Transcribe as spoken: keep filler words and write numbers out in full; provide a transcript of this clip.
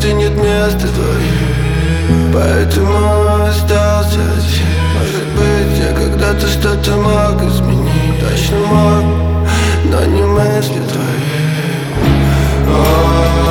где нет места твоих, поэтому остался один. Может быть, я когда-то что-то мог изменить, точно мог, но не мысли твои. О,